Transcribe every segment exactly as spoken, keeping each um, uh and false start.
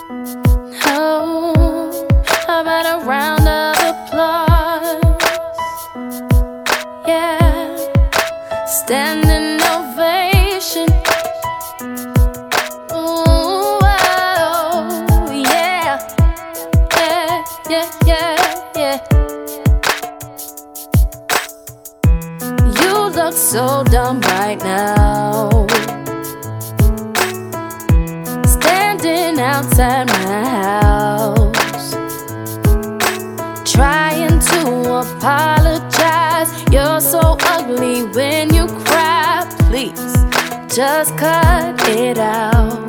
Oh, how about a round of applause? Yeah, standing ovation. Ooh, oh, yeah, yeah, yeah, yeah, yeah. You look so dumb right now, standing outside my house, trying to apologize. You're so ugly when you cry. Please, just cut it out.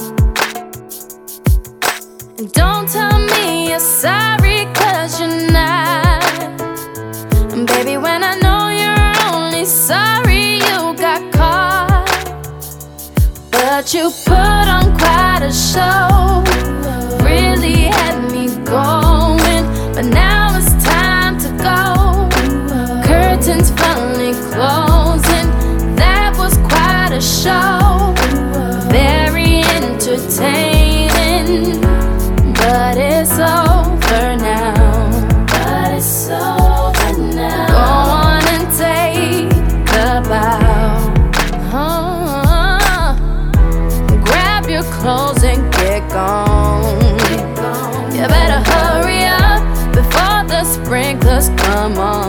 And don't tell me you're sorry, 'cause you're not. And baby, when I know you're only sorry you got caught, but you put on quite a show, really had me going. But now it's time to go, curtains finally closing. That was quite a show, very entertaining, but it's over now. But it's over now. Go on and take a bow. Oh, grab your clothes and get gone. You better hurry up before the sprinklers come on.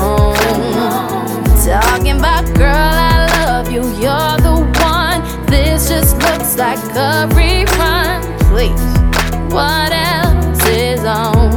Talking about, girl, I love you, you're the one. This just looks like a rerun. Please, what else is on?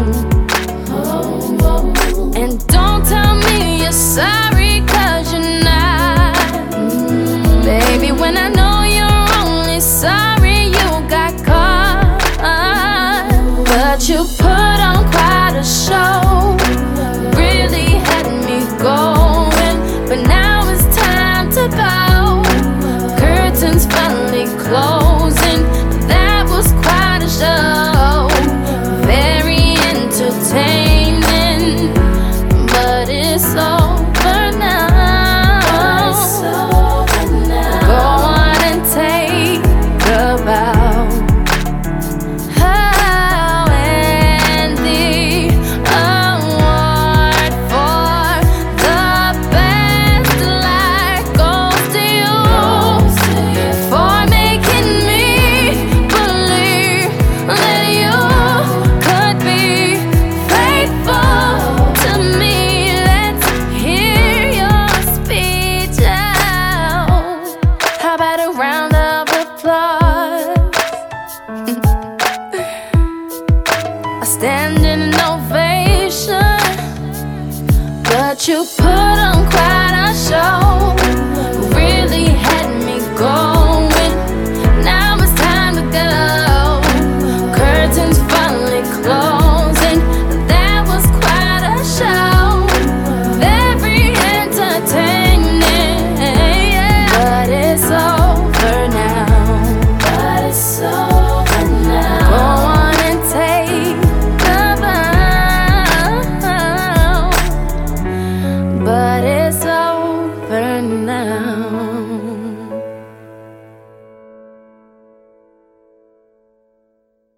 And don't tell me you're sorry, 'cause you're not. Baby, when I know you're only sorry you got caught, but you put on quite a show, really had me going. But now it's time to go, curtains finally closing. That was quite a show, very entertaining, but it's over now. Go on and take a bow. Oh, and the award for the best life goes to you, for making me believe that you could be faithful to me. Let's hear your speech out. How about a round of applause? A standing ovation, but you put on quite a show.